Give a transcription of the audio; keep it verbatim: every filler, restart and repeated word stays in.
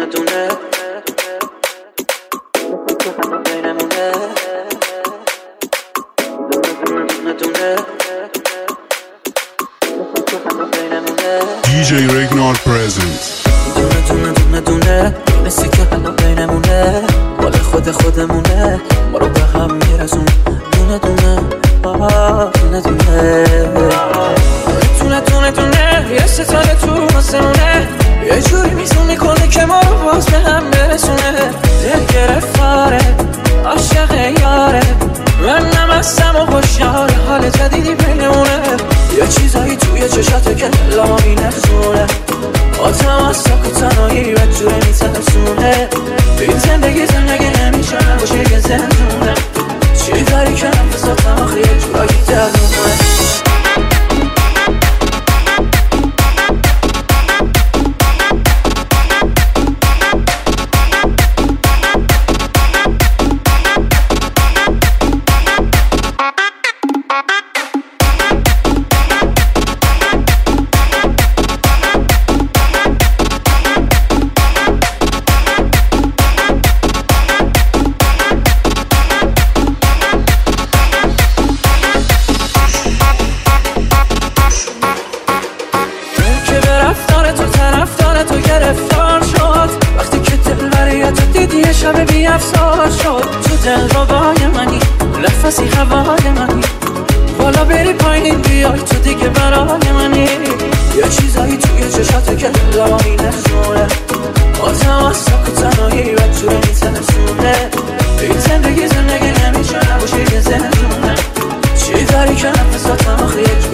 دونه دونه بینمونه دونه دونه بینمونه دی جی Regnard presents دونه دونه دونه دونه مثل که حالا بینمونه مال خود خودمونه ما رو به هم میرسون دونه دونه آه دونه دونه دونه دونه دونه یه ستاره تو آسمونه یه جوری میزون میکنه که ما رو باز به هم برسونه دل گرفتاره عاشق یاره من نمستم و خوشحال حال جدیدی بینمونه یه چیزایی توی چشاته که دلما مینفزونه آتم از ساک و تنهایی و جوره میترسونه این زندگی زندگی نمیشه نباشه که زندونه چی داری که نفساتم آخه یه جورایی درمونه شب بی افسار شد تو دل روای منی نفسی هوای منی بالا بری پایین بیای تو دیگه برای منی یه چیزایی توی چشاته که دلما مینفزونه آتم از ساک و تنهایی و جوره میترسونه این زندگی زندگی نمیشه نباشه که زندونه چی داری که نفساتم آخه یه